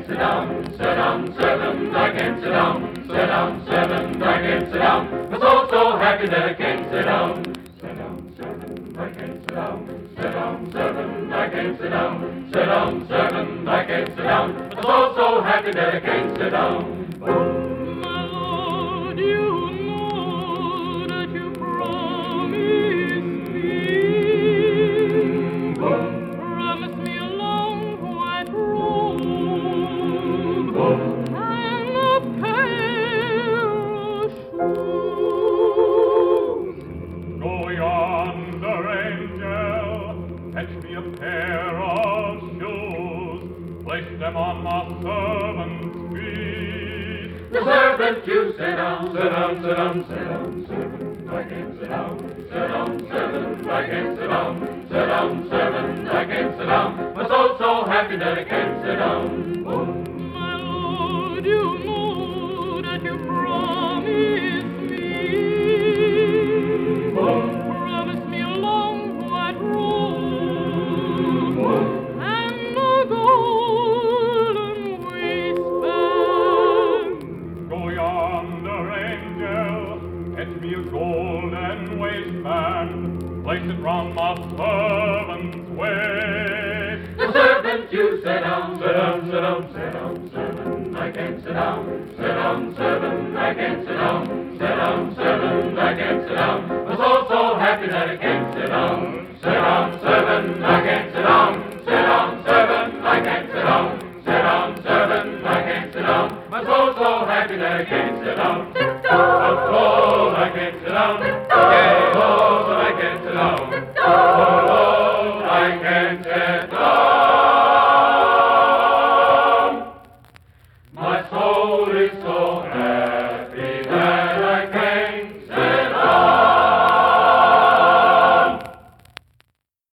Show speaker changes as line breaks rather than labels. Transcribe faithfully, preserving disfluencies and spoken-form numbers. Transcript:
sit down. Sit down, servant, I can't sit down. Sit down, servant, I can't sit down. I'm so, so happy that I can't sit down. Sit down, servant, I can't sit down. Sit down, servant, I can't sit down. Sit down, servant, I can't sit down. I'm so, so happy that I can't sit down.
My Lord, you know that you promised me. Promised me a long white robe and a pair of shoes.
Go yonder, angel, fetch me a pair of shoes. Place them on my servant's feet.
The servant, you sit down, sit down, sit down, sit down, servant, I can't sit down. Sit down, servant, I can't sit down. Sit down, servant, I can't sit down. I'm so, so happy that I can't sit down. Oh.
My Lord, you know that you promised me. Promised me a long white robe and a golden waistband.
Go yonder, angel, fetch me a golden waistband. Place it round my servant's waist.
The servant, you sit down, sit down, sit down, sit down, servant, I can't sit down. Sit down, servant, I can't sit down. Sit down, servant, I can't sit down. I'm so, so happy that I can't sit down. Sit down, servant, I can't sit down. Sit down, servant, I can't sit down. Sit down, servant, I can't sit down. I'm so, so happy that I can't sit down.
Sit down.
Of course I can't sit down. Yeah, oh, but I can't sit down. Oh, I can't sit